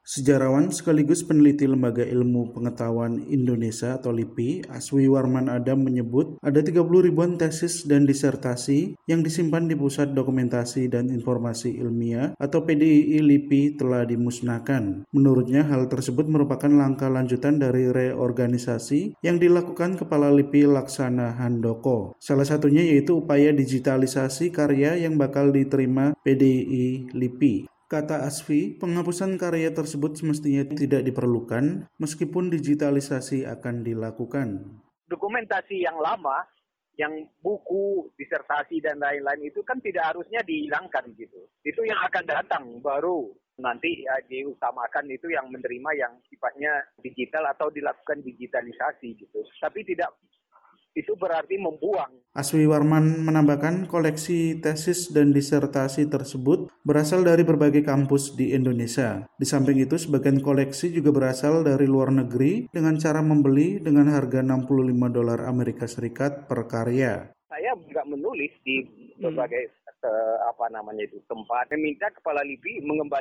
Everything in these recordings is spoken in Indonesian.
Sejarawan sekaligus peneliti Lembaga Ilmu Pengetahuan Indonesia atau LIPI, Aswi Warman Adam menyebut ada 30 ribuan tesis dan disertasi yang disimpan di Pusat Dokumentasi dan Informasi Ilmiah atau PDII LIPI telah dimusnahkan. Menurutnya hal tersebut merupakan langkah lanjutan dari reorganisasi yang dilakukan Kepala LIPI Laksana Handoko. Salah satunya yaitu upaya digitalisasi karya yang bakal diterima PDII LIPI. Kata Asfi, penghapusan karya tersebut semestinya tidak diperlukan meskipun digitalisasi akan dilakukan. Dokumentasi yang lama, yang buku, disertasi dan lain-lain itu kan tidak harusnya dihilangkan gitu. Itu yang akan datang baru nanti ya, diutamakan itu yang menerima yang sifatnya digital atau dilakukan digitalisasi gitu. Tapi tidak itu berarti membuang. Aswi Warman menambahkan koleksi tesis dan disertasi tersebut berasal dari berbagai kampus di Indonesia. Di samping itu, sebagian koleksi juga berasal dari luar negeri dengan cara membeli dengan harga $65 Amerika Serikat per karya. Saya juga menulis di berbagai tempat, meminta Kepala LIPI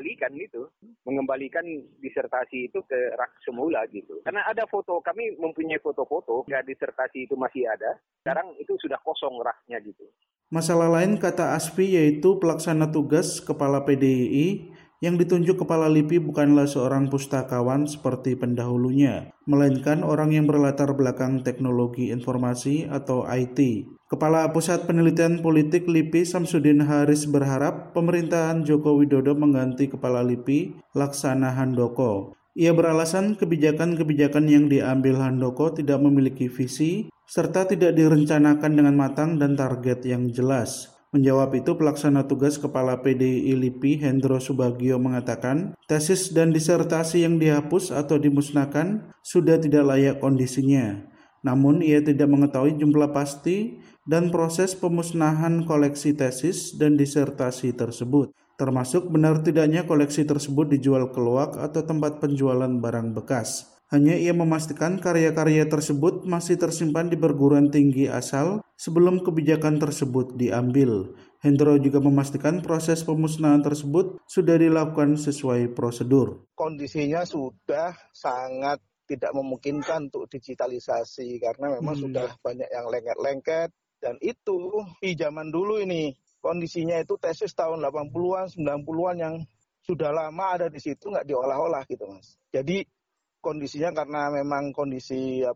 mengembalikan disertasi itu ke rak semula gitu. Karena ada foto, kami mempunyai foto-foto, ya disertasi itu masih ada. Sekarang itu sudah kosong raknya gitu. Masalah lain kata Asfi yaitu pelaksana tugas Kepala PDII yang ditunjuk Kepala LIPI bukanlah seorang pustakawan seperti pendahulunya, melainkan orang yang berlatar belakang teknologi informasi atau IT. Kepala Pusat Penelitian Politik LIPI Samsudin Haris berharap pemerintahan Joko Widodo mengganti Kepala LIPI Laksana Handoko. Ia beralasan kebijakan-kebijakan yang diambil Handoko tidak memiliki visi serta tidak direncanakan dengan matang dan target yang jelas. Menjawab itu, pelaksana tugas Kepala PDII LIPI Hendro Subagio mengatakan, tesis dan disertasi yang dihapus atau dimusnahkan sudah tidak layak kondisinya. Namun, ia tidak mengetahui jumlah pasti dan proses pemusnahan koleksi tesis dan disertasi tersebut, termasuk benar tidaknya koleksi tersebut dijual keluar atau tempat penjualan barang bekas. Hanya ia memastikan karya-karya tersebut masih tersimpan di perguruan tinggi asal sebelum kebijakan tersebut diambil. Hendro juga memastikan proses pemusnahan tersebut sudah dilakukan sesuai prosedur. Kondisinya sudah sangat tidak memungkinkan untuk digitalisasi karena memang sudah banyak yang lengket-lengket dan itu di zaman dulu ini kondisinya itu tesis tahun 80-an, 90-an yang sudah lama ada di situ nggak diolah-olah gitu Mas. Jadi kondisinya karena memang kondisi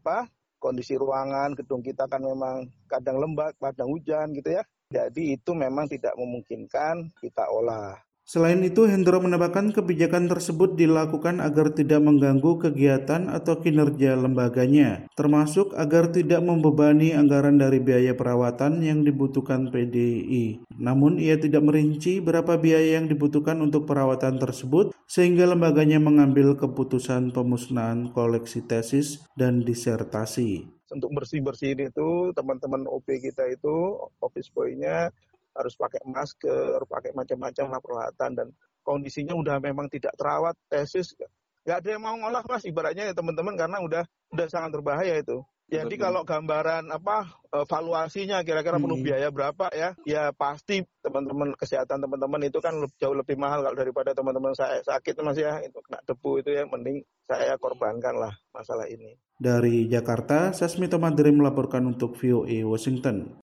ruangan gedung kita kan memang kadang lembab, kadang hujan gitu ya. Jadi itu memang tidak memungkinkan kita olah. Selain itu, Hendro menambahkan kebijakan tersebut dilakukan agar tidak mengganggu kegiatan atau kinerja lembaganya, termasuk agar tidak membebani anggaran dari biaya perawatan yang dibutuhkan PDII. Namun, ia tidak merinci berapa biaya yang dibutuhkan untuk perawatan tersebut, sehingga lembaganya mengambil keputusan pemusnahan koleksi tesis dan disertasi. Untuk bersih-bersih itu, teman-teman OP kita itu, office boy-nya, harus pakai masker, pakai macam-macam peralatan dan kondisinya udah memang tidak terawat, tesis nggak ada yang mau ngolah Mas ibaratnya ya teman-teman karena udah sangat berbahaya itu. Jadi kalau gambaran valuasinya kira-kira perlu biaya berapa ya pasti teman-teman kesehatan teman-teman itu kan jauh lebih mahal kalau daripada teman-teman saya sakit Mas ya, itu kena debu itu ya mending saya korbankan lah masalah ini. Dari Jakarta, Sasmito Madrim melaporkan untuk VOA Washington.